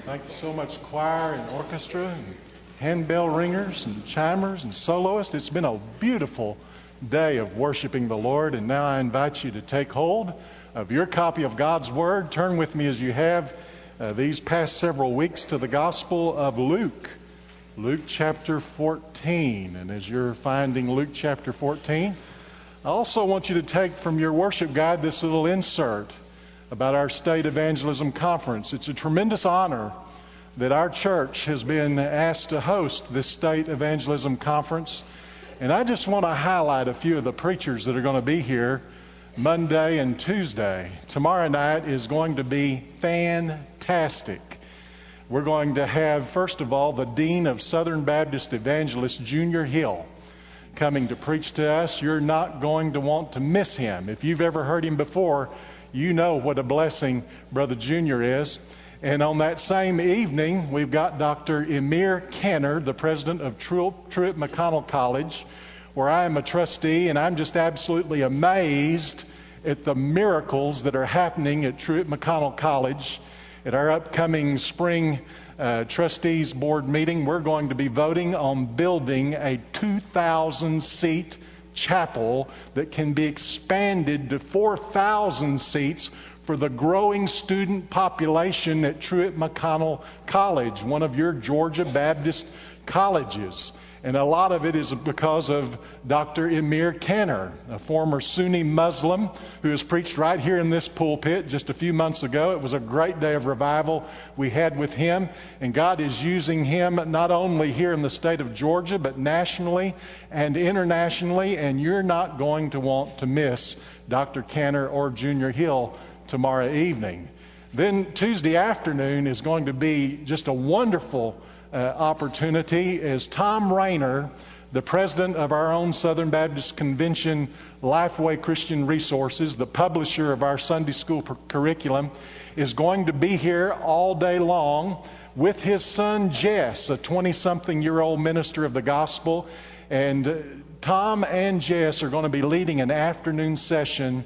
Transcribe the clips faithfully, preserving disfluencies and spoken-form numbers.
Thank you so much, choir and orchestra and handbell ringers and chimers and soloists. It's been a beautiful day of worshiping the Lord, and now I invite you to take hold of your copy of God's Word. Turn with me as you have uh, these past several weeks to the Gospel of Luke, Luke chapter fourteen. And as you're finding Luke chapter fourteen, I also want you to take from your worship guide this little insert about our State Evangelism Conference. It's a tremendous honor that our church has been asked to host this State Evangelism Conference. And I just want to highlight a few of the preachers that are going to be here Monday and Tuesday. Tomorrow night is going to be fantastic. We're going to have, first of all, the Dean of Southern Baptist Evangelists, Junior Hill, coming to preach to us. You're not going to want to miss him. If you've ever heard him before, you know what a blessing Brother Junior is. And on that same evening, we've got Doctor Emir Kenner, the president of Truett McConnell College, where I am a trustee, and I'm just absolutely amazed at the miracles that are happening at Truett McConnell College. At our upcoming spring uh, trustees board meeting, we're going to be voting on building a two thousand seat chapel that can be expanded to four thousand seats for the growing student population at Truett McConnell College, one of your Georgia Baptist colleges. And a lot of it is because of Doctor Emir Kenner, a former Sunni Muslim who has preached right here in this pulpit just a few months ago. It was a great day of revival we had with him. And God is using him not only here in the state of Georgia, but nationally and internationally. And you're not going to want to miss Doctor Kenner or Junior Hill tomorrow evening. Then Tuesday afternoon is going to be just a wonderful uh, opportunity as Tom Rayner, the president of our own Southern Baptist Convention Lifeway Christian Resources, the publisher of our Sunday school per- curriculum, is going to be here all day long with his son Jess, a twenty-something-year-old minister of the gospel. And uh, Tom and Jess are going to be leading an afternoon session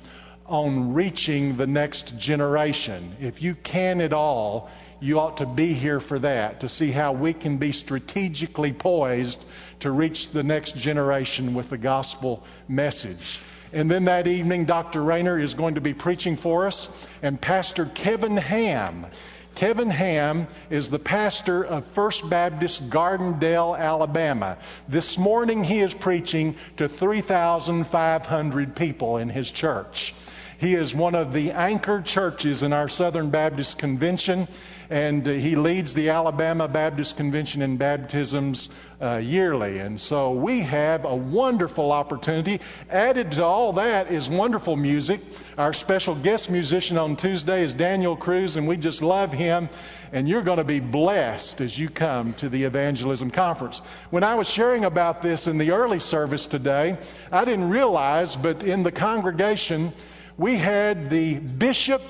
on reaching the next generation. If you can at all, you ought to be here for that, to see how we can be strategically poised to reach the next generation with the gospel message. And then that evening, Doctor Rayner is going to be preaching for us, and Pastor Kevin Ham. Kevin Ham is the pastor of First Baptist Gardendale, Alabama. This morning he is preaching to three thousand five hundred people in his church. He is one of the anchor churches in our Southern Baptist Convention, and uh, he leads the Alabama Baptist Convention in baptisms uh, yearly. And so we have a wonderful opportunity. Added to all that is wonderful music. Our special guest musician on Tuesday is Daniel Cruz, and we just love him. And you're going to be blessed as you come to the Evangelism Conference. When I was sharing about this in the early service today, I didn't realize, but in the congregation, we had the Bishop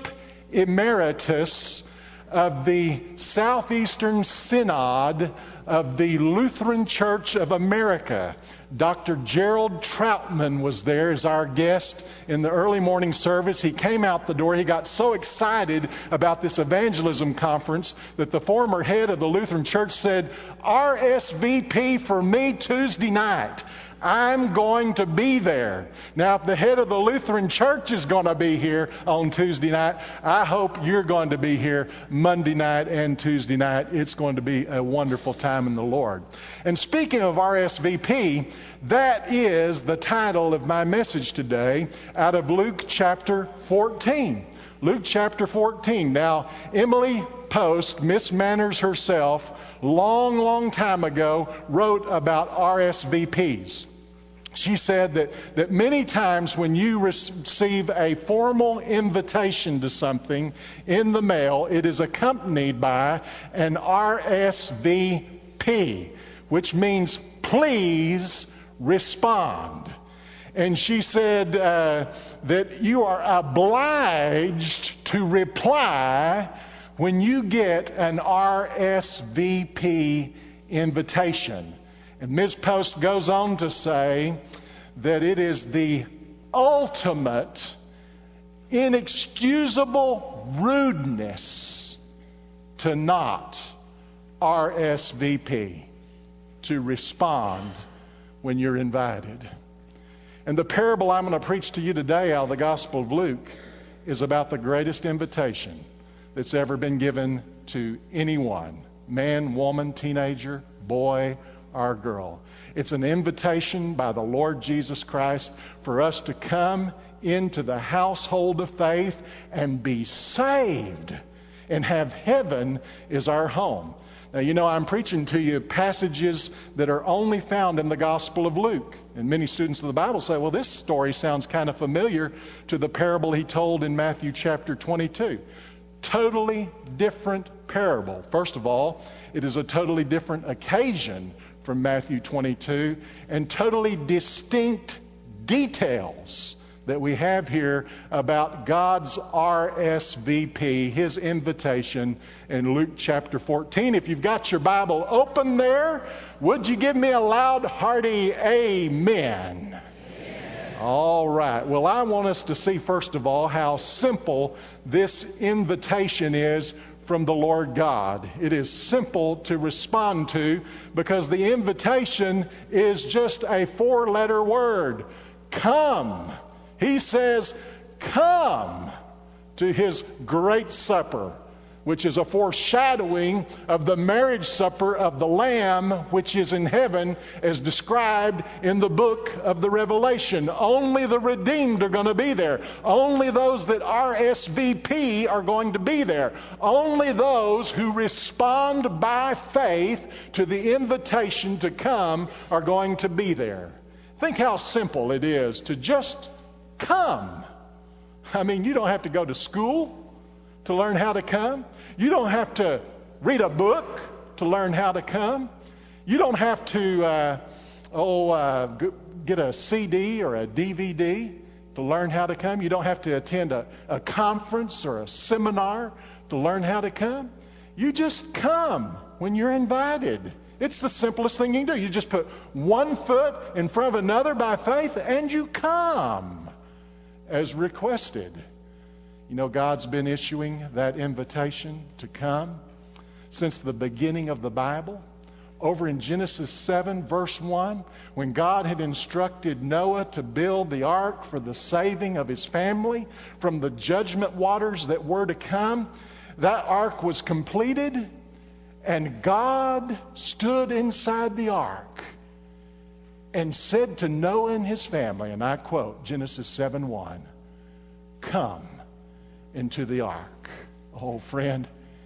Emeritus of the Southeastern Synod of the Lutheran Church of America. Doctor Gerald Troutman was there as our guest in the early morning service. He came out the door. He got so excited about this evangelism conference that the former head of the Lutheran Church said, R S V P for me Tuesday night. I'm going to be there. Now, if the head of the Lutheran Church is going to be here on Tuesday night, I hope you're going to be here Monday night and Tuesday night. It's going to be a wonderful time in the Lord. And speaking of R S V P, that is the title of my message today out of Luke chapter fourteen. Luke chapter fourteen. Now, Emily Post, Miss Manners herself, long, long time ago, wrote about R S V Ps. She said that, that many times when you receive a formal invitation to something in the mail, it is accompanied by an R S V P, which means please respond. And she said uh, that you are obliged to reply when you get an R S V P invitation. And Miz Post goes on to say that it is the ultimate, inexcusable rudeness to not R S V P, to respond when you're invited. And the parable I'm going to preach to you today out of the Gospel of Luke is about the greatest invitation that's ever been given to anyone, man, woman, teenager, boy, or girl. It's an invitation by the Lord Jesus Christ for us to come into the household of faith and be saved and have heaven as our home. Now, you know, I'm preaching to you passages that are only found in the Gospel of Luke. And many students of the Bible say, well, this story sounds kind of familiar to the parable he told in Matthew chapter twenty-two. Totally different parable. First of all, it is a totally different occasion from Matthew twenty-two, and totally distinct details that we have here about God's R S V P, His invitation in Luke chapter fourteen. If you've got your Bible open there, would you give me a loud, hearty amen? Amen. All right. Well, I want us to see, first of all, how simple this invitation is from the Lord God. It is simple to respond to because the invitation is just a four-letter word. Come. He says, come to His great supper, which is a foreshadowing of the marriage supper of the Lamb, which is in heaven, as described in the book of the Revelation. Only the redeemed are going to be there. Only those that R S V P are going to be there. Only those who respond by faith to the invitation to come are going to be there. Think how simple it is to just come. I mean, you don't have to go to school to learn how to come. You don't have to read a book to learn how to come. You don't have to uh, oh uh, get a C D or a D V D to learn how to come. You don't have to attend a, a conference or a seminar to learn how to come. You just come when you're invited. It's the simplest thing you can do. You just put one foot in front of another by faith and you come as requested. You know, God's been issuing that invitation to come since the beginning of the Bible. Over in Genesis seven, verse one, when God had instructed Noah to build the ark for the saving of his family from the judgment waters that were to come, that ark was completed, and God stood inside the ark and said to Noah and his family, and I quote Genesis seven one, come into the ark. Oh, friend,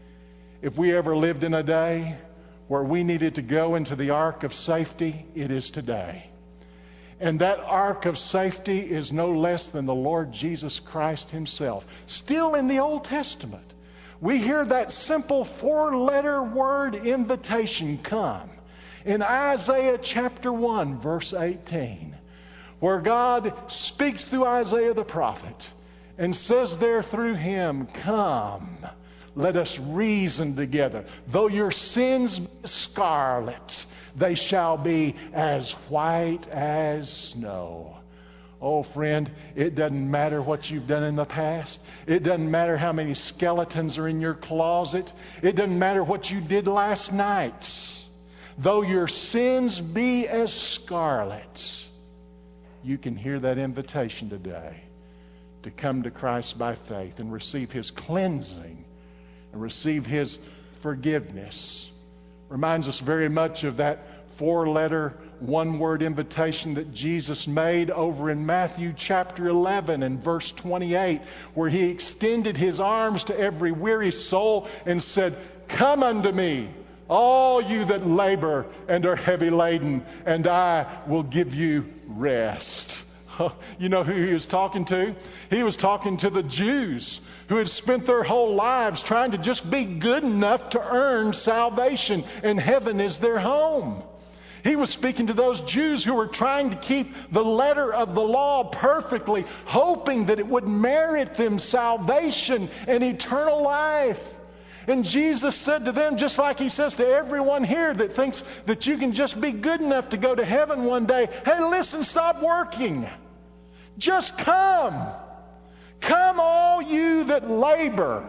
if we ever lived in a day where we needed to go into the ark of safety, it is today. And that ark of safety is no less than the Lord Jesus Christ Himself. Still in the Old Testament, we hear that simple four-letter word invitation, come, in Isaiah chapter one, verse eighteen, where God speaks through Isaiah the prophet and says there through him, come, let us reason together. Though your sins be scarlet, they shall be as white as snow. Oh, friend, it doesn't matter what you've done in the past. It doesn't matter how many skeletons are in your closet. It doesn't matter what you did last night. Though your sins be as scarlet, you can hear that invitation today to come to Christ by faith and receive His cleansing and receive His forgiveness. Reminds us very much of that four-letter, one-word invitation that Jesus made over in Matthew chapter eleven and verse twenty-eight, where He extended His arms to every weary soul and said, come unto me, all you that labor and are heavy laden, and I will give you rest. You know who He was talking to? He was talking to the Jews who had spent their whole lives trying to just be good enough to earn salvation, and heaven is their home. He was speaking to those Jews who were trying to keep the letter of the law perfectly, hoping that it would merit them salvation and eternal life. And Jesus said to them, just like He says to everyone here that thinks that you can just be good enough to go to heaven one day, hey, listen, stop working. Just come. Come, all you that labor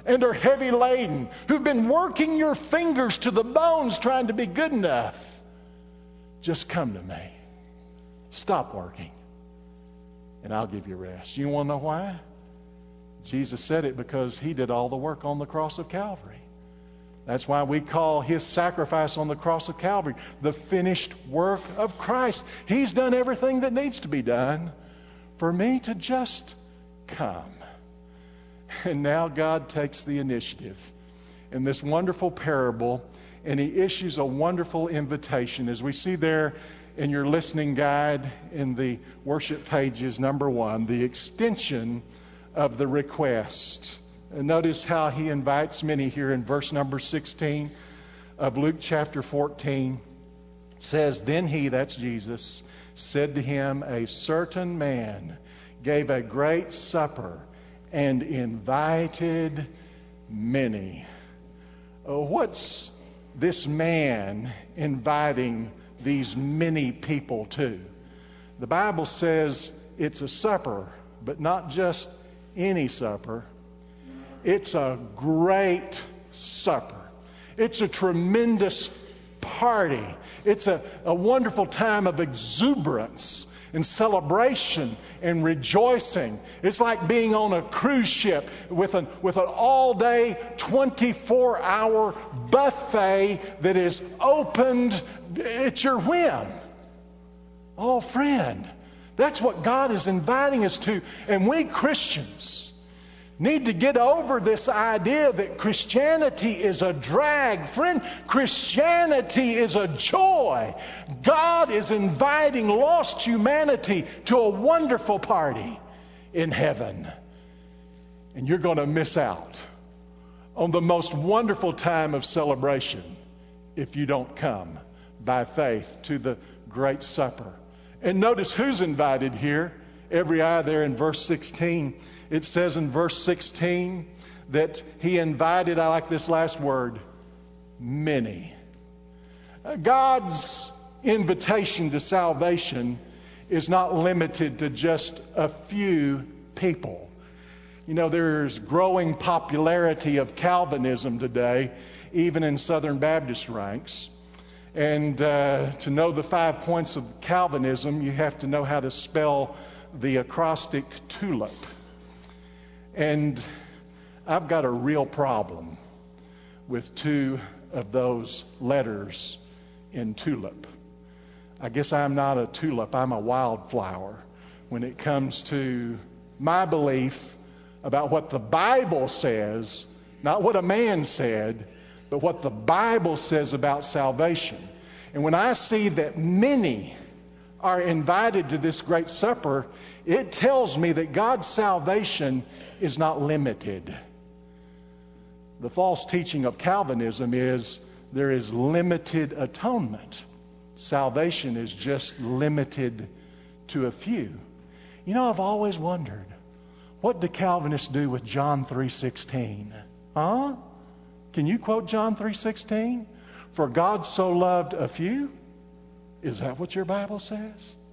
and are heavy laden, who've been working your fingers to the bones trying to be good enough, just come to me. Stop working, and I'll give you rest. You want to know why? Jesus said it because he did all the work on the cross of Calvary. That's why we call his sacrifice on the cross of Calvary the finished work of Christ. He's done everything that needs to be done for me to just come. And now God takes the initiative in this wonderful parable, and he issues a wonderful invitation. As we see there in your listening guide in the worship pages, number one, the extension of the request. And notice how he invites many here in verse number sixteen of Luke chapter fourteen. It says, then he, that's Jesus, said to him, a certain man gave a great supper and invited many. Uh, what's this man inviting these many people to? The Bible says it's a supper, but not just any supper. It's a great supper. It's a tremendous party. It's a, a wonderful time of exuberance and celebration and rejoicing. It's like being on a cruise ship with an, with an all-day, twenty-four hour buffet that is opened at your whim. Oh, friend, that's what God is inviting us to. And we Christians need to get over this idea that Christianity is a drag. Friend, Christianity is a joy. God is inviting lost humanity to a wonderful party in heaven. And you're going to miss out on the most wonderful time of celebration if you don't come by faith to the great supper. And notice who's invited here. Every eye there in verse sixteen. It says in verse sixteen that he invited, I like this last word, many. God's invitation to salvation is not limited to just a few people. You know, there's growing popularity of Calvinism today, even in Southern Baptist ranks. And uh, to know the five points of Calvinism, you have to know how to spell the acrostic TULIP. And I've got a real problem with two of those letters in TULIP. I guess I'm not a tulip, I'm a wildflower when it comes to my belief about what the Bible says, not what a man said, but what the Bible says about salvation. And when I see that many are invited to this great supper, it tells me that God's salvation is not limited. The false teaching of Calvinism is there is limited atonement. Salvation is just limited to a few. You know, I've always wondered, what do Calvinists do with John three sixteen? Huh? Can you quote John three sixteen? For God so loved a few? Is that what your Bible says?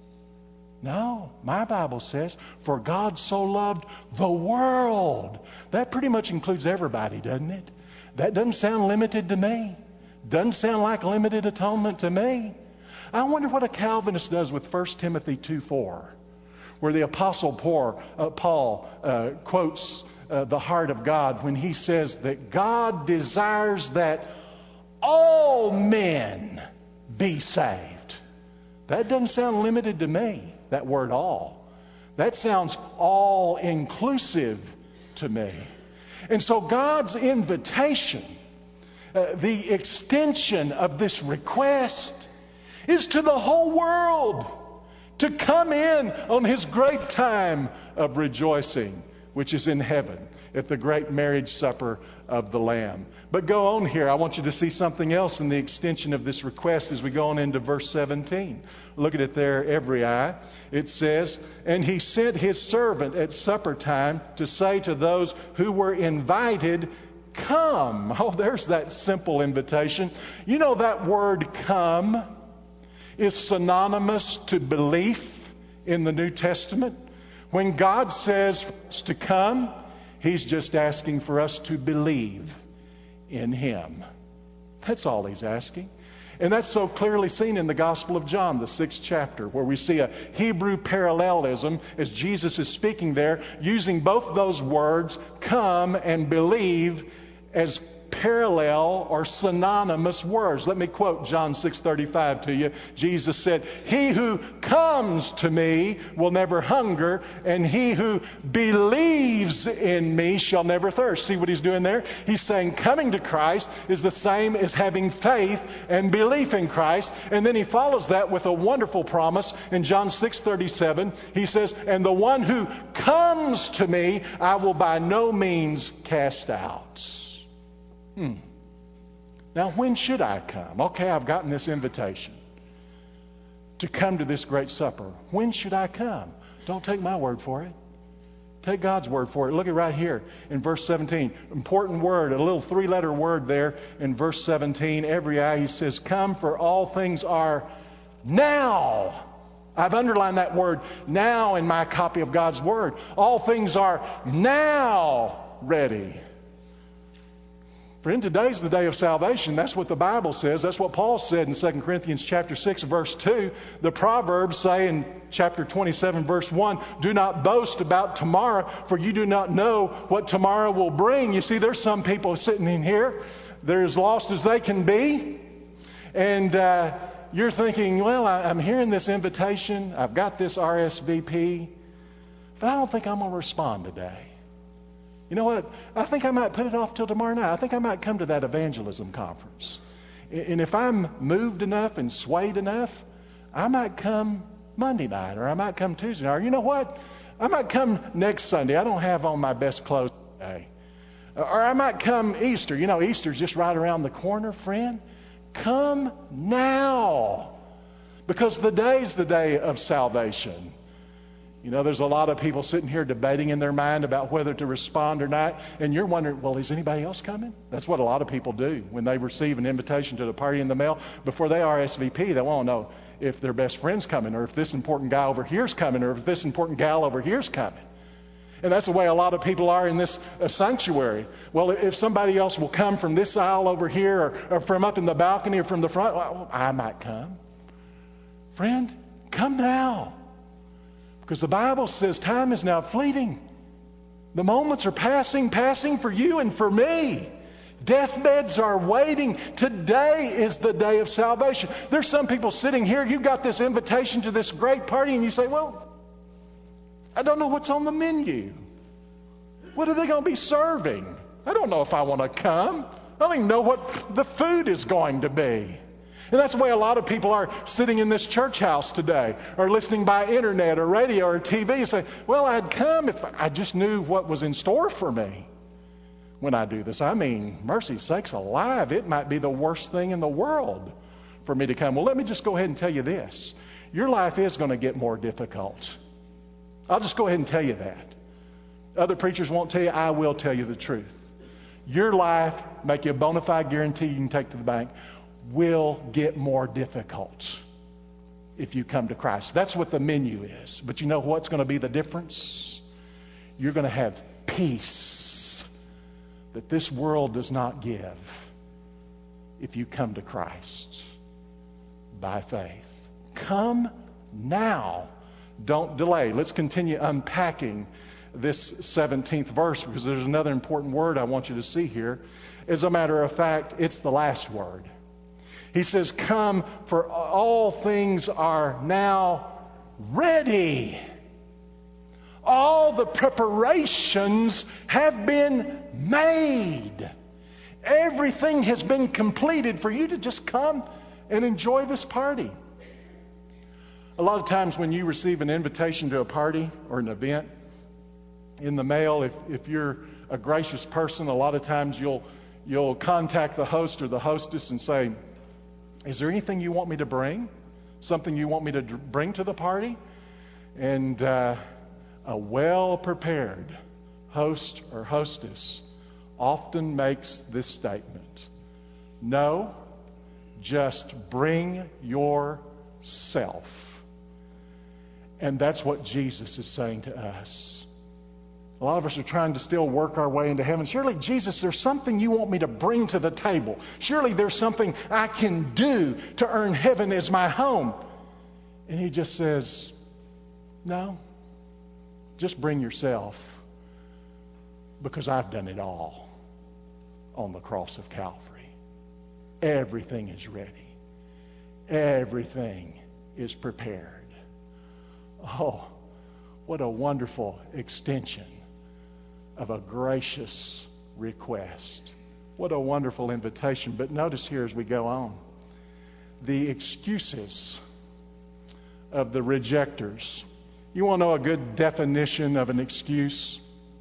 No, my Bible says, for God so loved the world. That pretty much includes everybody, doesn't it? That doesn't sound limited to me. Doesn't sound like limited atonement to me. I wonder what a Calvinist does with First Timothy two four, where the Apostle Paul, uh, Paul uh, quotes uh, the heart of God when he says that God desires that all men be saved. That doesn't sound limited to me, that word all. That sounds all-inclusive to me. And so God's invitation, uh, the extension of this request, is to the whole world to come in on his great time of rejoicing, which is in heaven at the great marriage supper of the Lamb. But go on here. I want you to see something else in the extension of this request as we go on into verse seventeen. Look at it there, every eye. It says, and he sent his servant at supper time to say to those who were invited, come. Oh, there's that simple invitation. You know that word come is synonymous to belief in the New Testament. When God says to come, He's just asking for us to believe in Him. That's all He's asking. And that's so clearly seen in the Gospel of John, the sixth chapter, where we see a Hebrew parallelism as Jesus is speaking there, using both those words, come and believe, as parallel or synonymous words. Let me quote John six thirty-five to you. Jesus said, "He who comes to me will never hunger, and he who believes in me shall never thirst." See what he's doing there? He's saying coming to Christ is the same as having faith and belief in Christ. And then he follows that with a wonderful promise in John six thirty-seven. He says, "And the one who comes to me, I will by no means cast out." Hmm. Now, when should I come? Okay, I've gotten this invitation to come to this great supper. When should I come? Don't take my word for it. Take God's word for it. Look at right here in verse seventeen. Important word, a little three-letter word there in verse seventeen. Every eye, he says, "Come, for all things are now." I've underlined that word now in my copy of God's word. All things are now ready. Friend, today's the day of salvation. That's what the Bible says. That's what Paul said in Second Corinthians chapter six, verse two. The Proverbs say in chapter twenty-seven, verse one, "Do not boast about tomorrow, for you do not know what tomorrow will bring." You see, there's some people sitting in here. They're as lost as they can be. And uh, you're thinking, well, I, I'm hearing this invitation. I've got this R S V P. But I don't think I'm going to respond today. You know what? I think I might put it off till tomorrow night. I think I might come to that evangelism conference. And if I'm moved enough and swayed enough, I might come Monday night, or I might come Tuesday night. Or you know what? I might come next Sunday. I don't have on my best clothes today. Or I might come Easter. You know, Easter's just right around the corner, friend. Come now. Because the day's the day of salvation. You know, there's a lot of people sitting here debating in their mind about whether to respond or not. And you're wondering, well, is anybody else coming? That's what a lot of people do when they receive an invitation to the party in the mail. Before they R S V P, they want to know if their best friend's coming, or if this important guy over here's coming, or if this important gal over here's coming. And that's the way a lot of people are in this uh, sanctuary. Well, if somebody else will come from this aisle over here, or, or from up in the balcony, or from the front, well, I might come. Friend, come now. Because the Bible says time is now fleeting. The moments are passing, passing for you and for me. Deathbeds are waiting. Today is the day of salvation. There's some people sitting here, you've got this invitation to this great party, and you say, well, I don't know what's on the menu. What are they going to be serving? I don't know if I want to come. I don't even know what the food is going to be. And that's the way a lot of people are sitting in this church house today, or listening by internet or radio or T V, and say, well, I'd come if I just knew what was in store for me when I do this. I mean, mercy sakes alive, it might be the worst thing in the world for me to come. Well, let me just go ahead and tell you this. Your life is going to get more difficult. I'll just go ahead and tell you that. Other preachers won't tell you. I will tell you the truth. Your life, make you a bona fide guarantee you can take to the bank, will get more difficult if you come to Christ. That's what the menu is. But you know what's going to be the difference? You're going to have peace that this world does not give if you come to Christ by faith. Come now. Don't delay. Let's continue unpacking this seventeenth verse, because there's another important word I want you to see here. As a matter of fact, it's the last word. He says, come, for all things are now ready. All the preparations have been made. Everything has been completed for you to just come and enjoy this party. A lot of times when you receive an invitation to a party or an event in the mail, if, if you're a gracious person, a lot of times you'll you'll contact the host or the hostess and say, is there anything you want me to bring? Something you want me to d- bring to the party? And uh, a well-prepared host or hostess often makes this statement. No, just bring yourself. And that's what Jesus is saying to us. A lot of us are trying to still work our way into heaven. Surely, Jesus, there's something you want me to bring to the table. Surely there's something I can do to earn heaven as my home. And he just says, no, just bring yourself, because I've done it all on the cross of Calvary. Everything is ready. Everything is prepared. Oh, what a wonderful extension of a gracious request. What a wonderful invitation. But notice here as we go on, the excuses of the rejectors. You want to know a good definition of an excuse?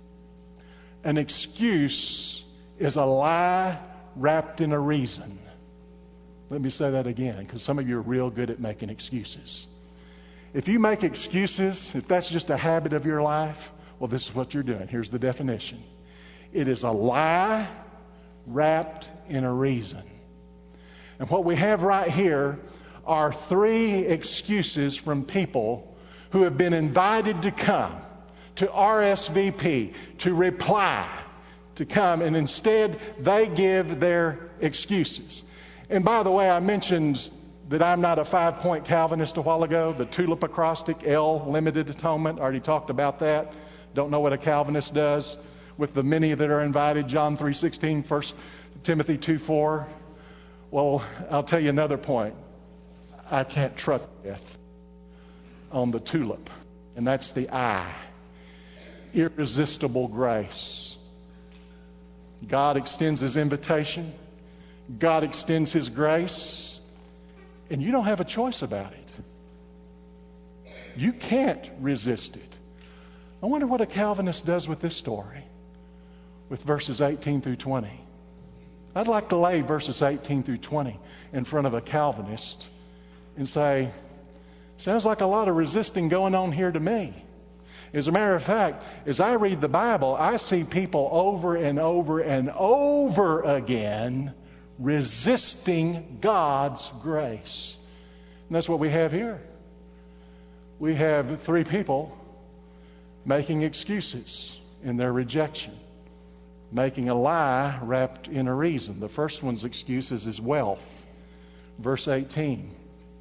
An excuse is a lie wrapped in a reason. Let me say that again, because some of you are real good at making excuses. If you make excuses, if that's just a habit of your life, well, this is what you're doing. Here's the definition. It is a lie wrapped in a reason. And what we have right here are three excuses from people who have been invited to come, to R S V P, to reply, to come, and instead they give their excuses. And by the way, I mentioned that I'm not a five-point Calvinist a while ago, the tulip acrostic, L, limited atonement. Already talked about that. Don't know what a Calvinist does with the many that are invited, John three sixteen, First Timothy two four. Well, I'll tell you another point. I can't trust death on the tulip, and that's the I. Irresistible grace. God extends his invitation. God extends his grace, and you don't have a choice about it. You can't resist it. I wonder what a Calvinist does with this story, with verses eighteen through twenty. I'd like to lay verses eighteen through twenty in front of a Calvinist and say, sounds like a lot of resisting going on here to me. As a matter of fact, as I read the Bible, I see people over and over and over again resisting God's grace. And that's what we have here. We have three people making excuses in their rejection, making a lie wrapped in a reason. The first one's excuse is his wealth. Verse eighteen.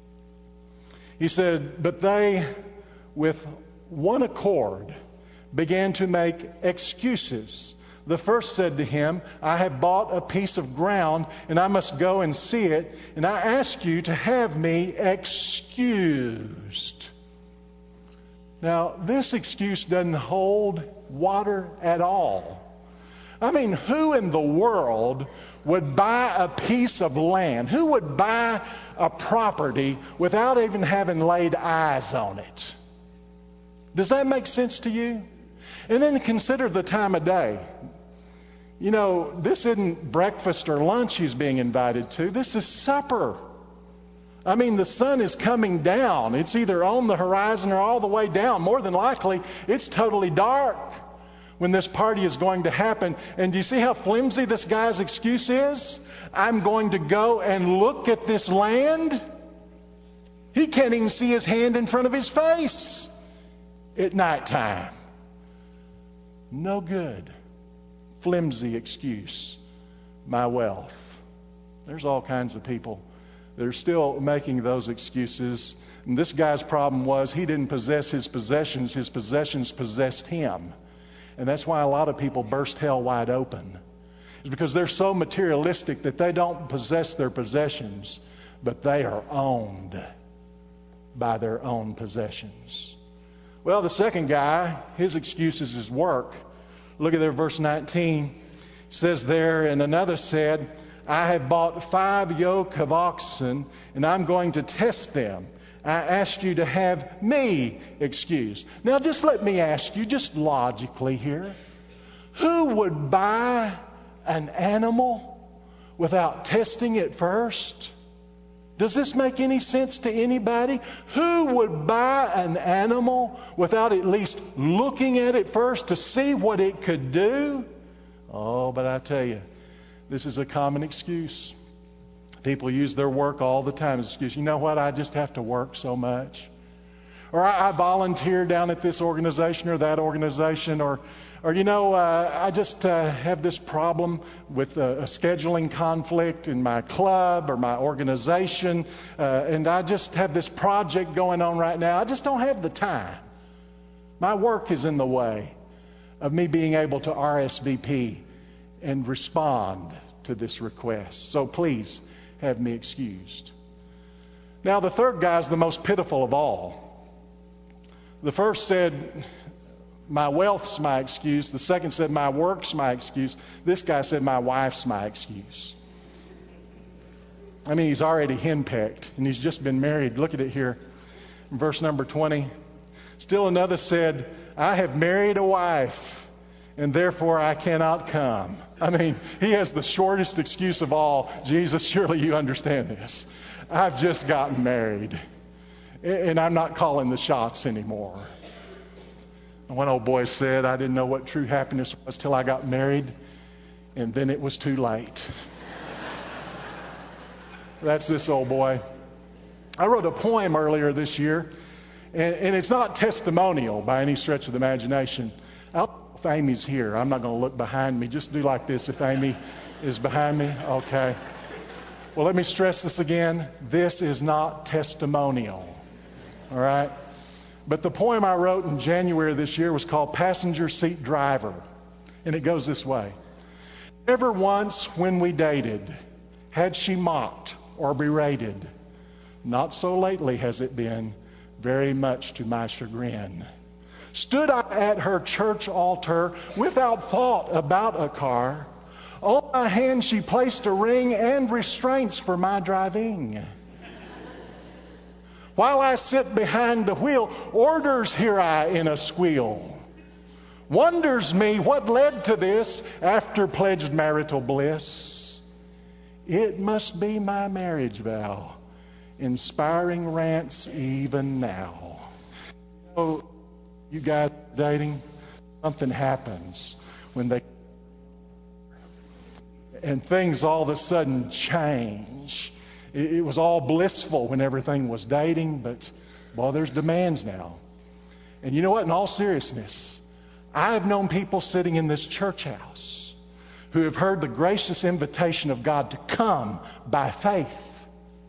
He said, but they with one accord began to make excuses. The first said to him, I have bought a piece of ground and I must go and see it, and I ask you to have me excused. Now, this excuse doesn't hold water at all. I mean, who in the world would buy a piece of land? Who would buy a property without even having laid eyes on it? Does that make sense to you? And then consider the time of day. You know, this isn't breakfast or lunch he's being invited to. This is supper. I mean, the sun is coming down. It's either on the horizon or all the way down. More than likely, it's totally dark when this party is going to happen. And do you see how flimsy this guy's excuse is? I'm going to go and look at this land. He can't even see his hand in front of his face at nighttime. No good. Flimsy excuse. My wealth. There's all kinds of people that are still making those excuses. And this guy's problem was he didn't possess his possessions. His possessions possessed him. And that's why a lot of people burst hell wide open. It's because they're so materialistic that they don't possess their possessions, but they are owned by their own possessions. Well, the second guy, his excuse is his work. Look at there, verse nineteen. It says there, and another said, I have bought five yoke of oxen, and I'm going to test them. I ask you to have me excused. Now, just let me ask you, just logically here, who would buy an animal without testing it first? Does this make any sense to anybody? Who would buy an animal without at least looking at it first to see what it could do? Oh, but I tell you, this is a common excuse. People use their work all the time as an excuse. You know what? I just have to work so much. Or I, I volunteer down at this organization or that organization, or Or, you know, uh, I just uh, have this problem with uh, a scheduling conflict in my club or my organization, uh, and I just have this project going on right now. I just don't have the time. My work is in the way of me being able to R S V P and respond to this request. So please have me excused. Now, the third guy is the most pitiful of all. The first said, my wealth's my excuse. The second said, my work's my excuse. This guy said, my wife's my excuse. I mean, he's already henpecked, and he's just been married. Look at it here in verse number twenty. Still another said, I have married a wife, and therefore I cannot come. I mean, he has the shortest excuse of all. Jesus, surely you understand this. I've just gotten married, and I'm not calling the shots anymore. One old boy said, I didn't know what true happiness was till I got married, and then it was too late. That's this old boy. I wrote a poem earlier this year, and, and it's not testimonial by any stretch of the imagination. I'll, if Amy's here, I'm not going to look behind me. Just do like this if Amy is behind me. Okay. Well, let me stress this again. This is not testimonial. All right? But the poem I wrote in January this year was called Passenger Seat Driver. And it goes this way. Never once when we dated had she mocked or berated. Not so lately has it been, very much to my chagrin. Stood I at her church altar without thought about a car. On my hand she placed a ring and restraints for my driving. While I sit behind the wheel, orders hear I in a squeal. Wonders me what led to this after pledged marital bliss. It must be my marriage vow, inspiring rants even now. So, you guys dating, something happens when they, and things all of a sudden change. It was all blissful when everything was dating, but, well, there's demands now. And you know what? In all seriousness, I've known people sitting in this church house who have heard the gracious invitation of God to come by faith,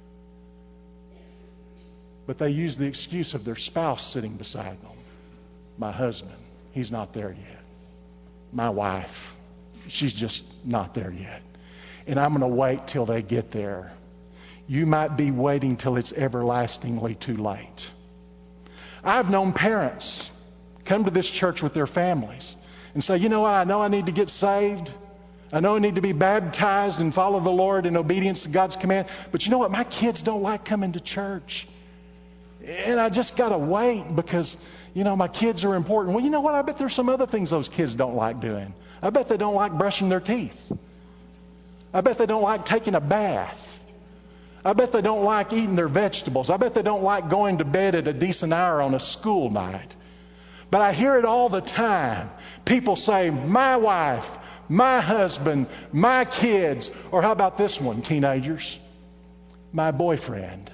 but they use the excuse of their spouse sitting beside them. My husband, he's not there yet. My wife, she's just not there yet. And I'm going to wait till they get there. You might be waiting till it's everlastingly too late. I've known parents come to this church with their families and say, you know what, I know I need to get saved. I know I need to be baptized and follow the Lord in obedience to God's command. But you know what, my kids don't like coming to church. And I just got to wait because, you know, my kids are important. Well, you know what, I bet there's some other things those kids don't like doing. I bet they don't like brushing their teeth. I bet they don't like taking a bath. I bet they don't like eating their vegetables. I bet they don't like going to bed at a decent hour on a school night. But I hear it all the time. People say, my wife, my husband, my kids, or how about this one, teenagers? My boyfriend,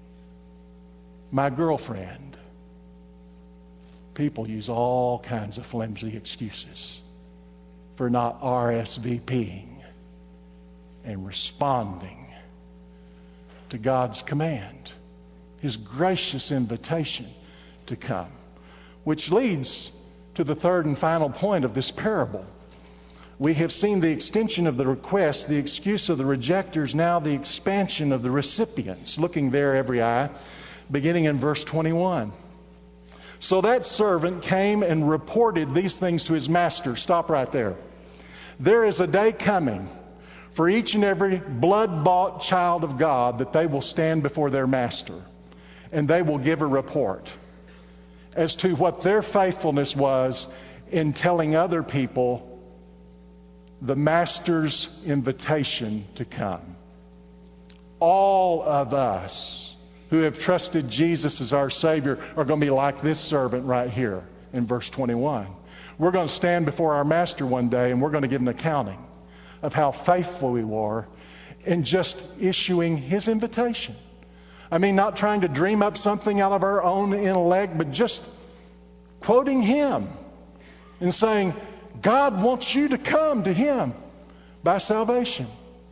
my girlfriend. People use all kinds of flimsy excuses for not R S V Ping and responding to God's command, His gracious invitation to come. Which leads to the third and final point of this parable. We have seen the extension of the request, the excuse of the rejectors, now the expansion of the recipients. Looking there, every eye, beginning in verse twenty-one. So that servant came and reported these things to his master. Stop right there. There is a day coming for each and every blood-bought child of God that they will stand before their master and they will give a report as to what their faithfulness was in telling other people the master's invitation to come. All of us who have trusted Jesus as our Savior are going to be like this servant right here in verse twenty-one. We're going to stand before our master one day and we're going to give an accounting of how faithful we were in just issuing His invitation. I mean, not trying to dream up something out of our own intellect, but just quoting Him and saying, God wants you to come to Him by salvation.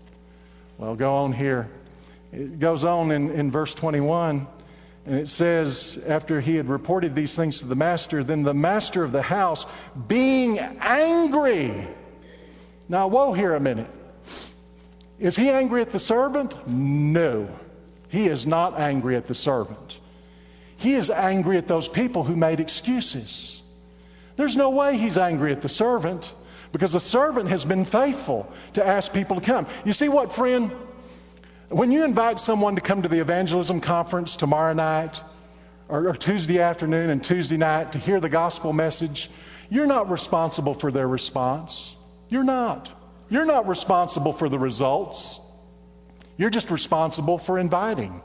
Well, go on here. It goes on in, in verse twenty-one, and it says, after he had reported these things to the master, then the master of the house, being angry. Now, whoa here a minute. Is he angry at the servant? No. He is not angry at the servant. He is angry at those people who made excuses. There's no way he's angry at the servant, because the servant has been faithful to ask people to come. You see what, friend? When you invite someone to come to the evangelism conference tomorrow night, or, or Tuesday afternoon and Tuesday night to hear the gospel message, you're not responsible for their response. You're not. You're not responsible for the results. You're just responsible for inviting.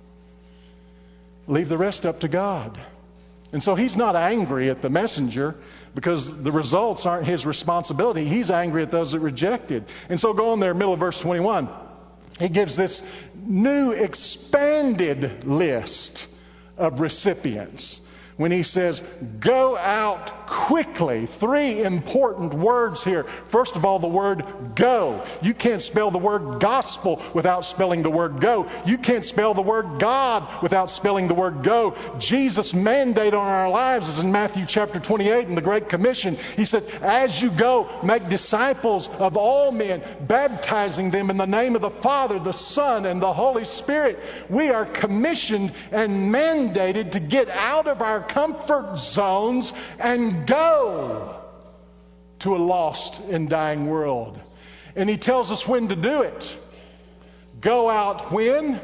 Leave the rest up to God. And so He's not angry at the messenger because the results aren't His responsibility. He's angry at those that rejected. And so go on there, middle of verse twenty-one. He gives this new expanded list of recipients. When he says, go out quickly. Three important words here. First of all, the word go. You can't spell the word gospel without spelling the word go. You can't spell the word God without spelling the word go. Jesus' mandate on our lives is in Matthew chapter twenty-eight in the Great Commission. He said, as you go, make disciples of all men, baptizing them in the name of the Father, the Son, and the Holy Spirit. We are commissioned and mandated to get out of our comfort zones and go to a lost and dying world. And He tells us when to do it. Go out when?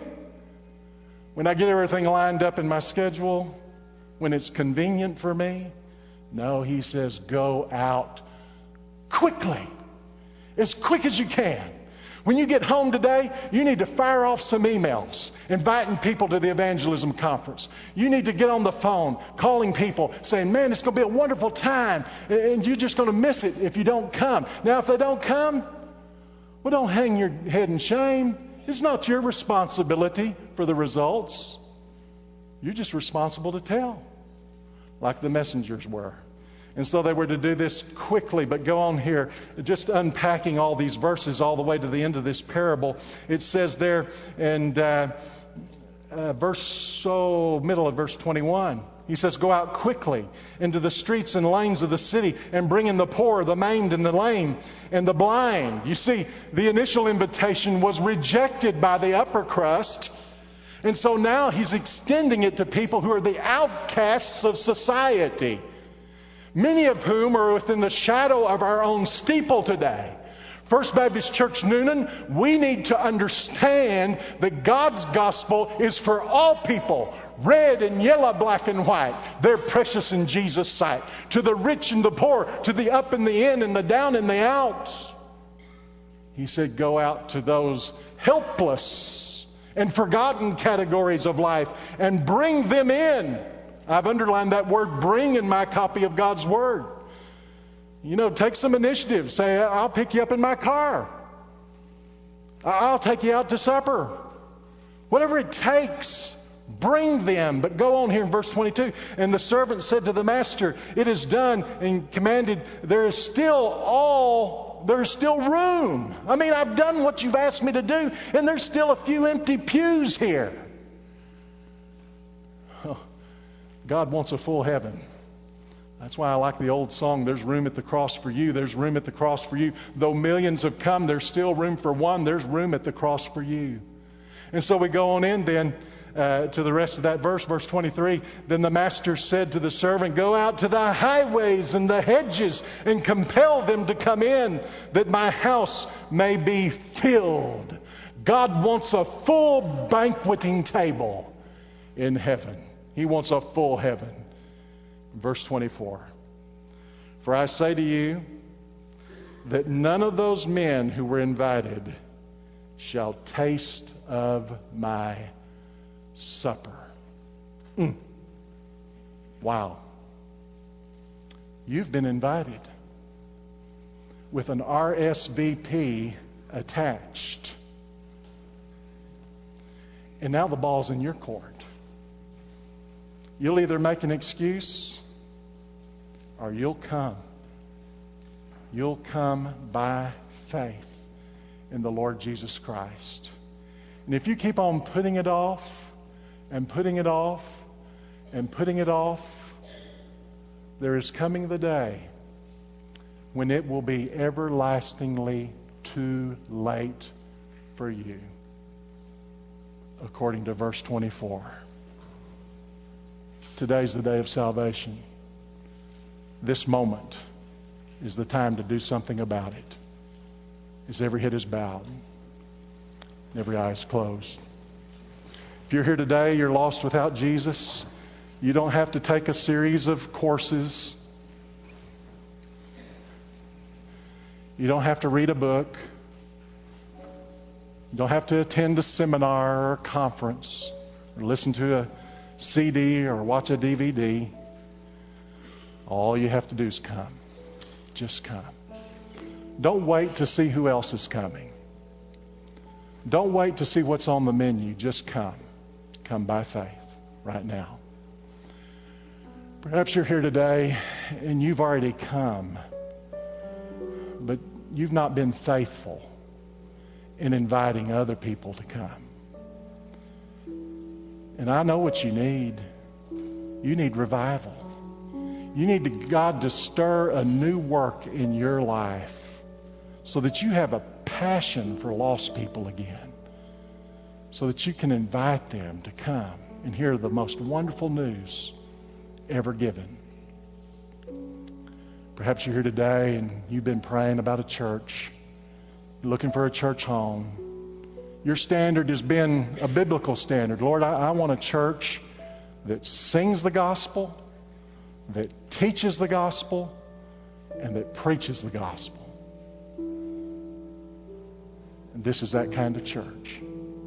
When I get everything lined up in my schedule? When it's convenient for me? No, He says go out quickly. As quick as you can. When you get home today, you need to fire off some emails, inviting people to the evangelism conference. You need to get on the phone, calling people, saying, man, it's going to be a wonderful time, and you're just going to miss it if you don't come. Now, if they don't come, well, don't hang your head in shame. It's not your responsibility for the results. You're just responsible to tell, like the messengers were. And so they were to do this quickly, but go on here, just unpacking all these verses all the way to the end of this parable. It says there in uh, uh, verse, so middle of verse twenty-one, He says, go out quickly into the streets and lanes of the city and bring in the poor, the maimed and the lame and the blind. You see, the initial invitation was rejected by the upper crust. And so now He's extending it to people who are the outcasts of society. Many of whom are within the shadow of our own steeple today. First Baptist Church Noonan, we need to understand that God's gospel is for all people, red and yellow, black and white. They're precious in Jesus' sight. To the rich and the poor, to the up and the in and the down and the out. He said, go out to those helpless and forgotten categories of life and bring them in. I've underlined that word bring in my copy of God's Word. You know, take some initiative. Say, I'll pick you up in my car. I'll take you out to supper. Whatever it takes, bring them. But go on here in verse twenty-two. And the servant said to the master, it is done, and commanded, there is still all, there is still room. I mean, I've done what you've asked me to do, and there's still a few empty pews here. God wants a full heaven. That's why I like the old song, there's room at the cross for you, there's room at the cross for you. Though millions have come, there's still room for one, there's room at the cross for you. And so we go on in then uh, to the rest of that verse, verse twenty-three. Then the master said to the servant, go out to the highways and the hedges and compel them to come in, that my house may be filled. God wants a full banqueting table in heaven. He wants a full heaven. Verse twenty-four. For I say to you that none of those men who were invited shall taste of my supper. Mm. Wow. You've been invited with an R S V P attached. And now the ball's in your court. You'll either make an excuse or you'll come. you'll come by faith in the Lord Jesus Christ. And if you keep on putting it off and putting it off and putting it off, there is coming the day when it will be everlastingly too late for you, according to verse twenty-four. Today's the day of salvation. This moment is the time to do something about it. As every head is bowed, and every eye is closed. If you're here today, you're lost without Jesus, you don't have to take a series of courses. You don't have to read a book. You don't have to attend a seminar or a conference or listen to a C D or watch a D V D. All you have to do is come. Just come. Don't wait to see who else is coming. Don't wait to see what's on the menu. Just come. Come by faith right now. Perhaps you're here today and you've already come, but you've not been faithful in inviting other people to come. And I know what you need. You need revival. You need God to stir a new work in your life so that you have a passion for lost people again, so that you can invite them to come and hear the most wonderful news ever given. Perhaps you're here today and you've been praying about a church, looking for a church home. Your standard has been a biblical standard. Lord, I, I want a church that sings the gospel, that teaches the gospel, and that preaches the gospel. And this is that kind of church.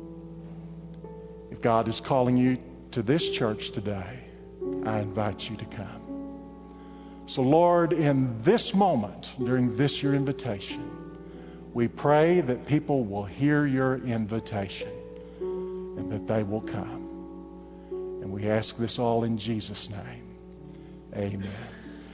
If God is calling you to this church today, I invite you to come. So Lord, in this moment, during this your invitation, we pray that people will hear your invitation and that they will come. And we ask this all in Jesus' name. Amen.